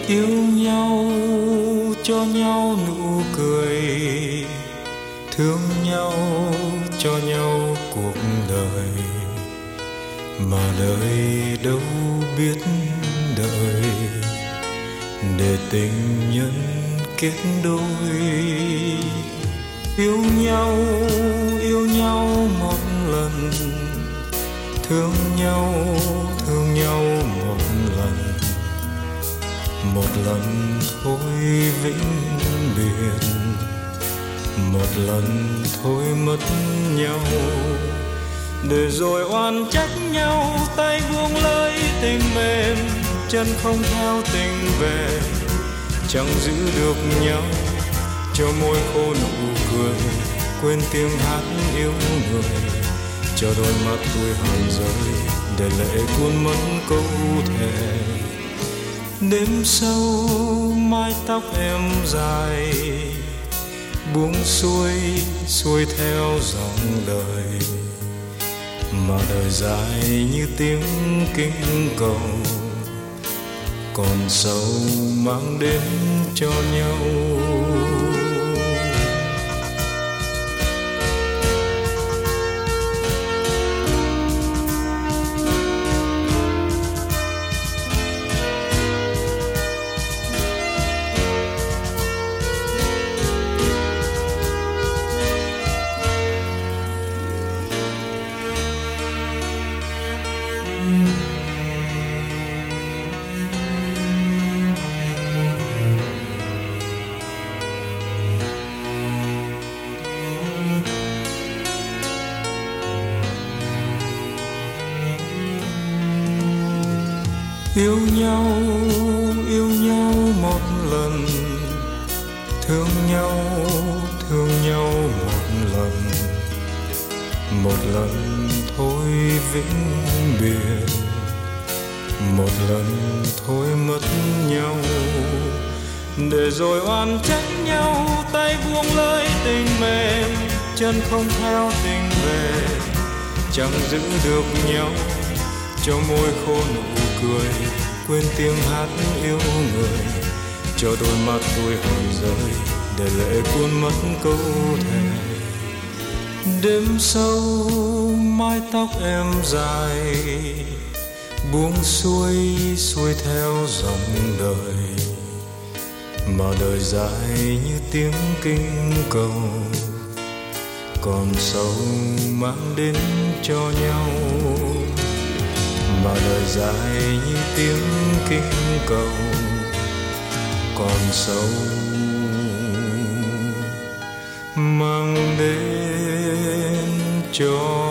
Yêu nhau cho nhau nụ cười, thương nhau cho nhau cuộc đời, mà đời đâu biết đợi để tình nhân kết đôi. Yêu nhau một lần, thương nhau một lần thôi vĩnh biệt, một lần thôi mất nhau, để rồi oan trách nhau, tay buông lơi tình mềm, chân không theo tình về, chẳng giữ được nhau, cho môi khô nụ cười, quên tiếng hát yêu người, cho đôi mắt tôi hằn rơi, để lệ cuốn mất câu thề. Đêm sâu mái tóc em dài, buông xuôi theo dòng đời, mà đời dài như tiếng kinh cầu, còn sâu mang đến cho nhau. Yêu nhau một lần, thương nhau một lần thôi vĩnh biệt, một lần thôi mất nhau, để rồi oan trách nhau, tay buông lơi tình mềm, chân không theo tình về, chẳng giữ được nhau, cho môi khô nụ cười, quên tiếng hát yêu người, cho đôi mắt tôi hờn rơi, để lệ cuốn mất câu thề. Đêm sâu mái tóc em dài, buông xuôi theo dòng đời, mà đời dài như tiếng kinh cầu, còn sâu mang đến cho nhau, mà đời dài như tiếng kinh cầu, còn sâu mang đến cho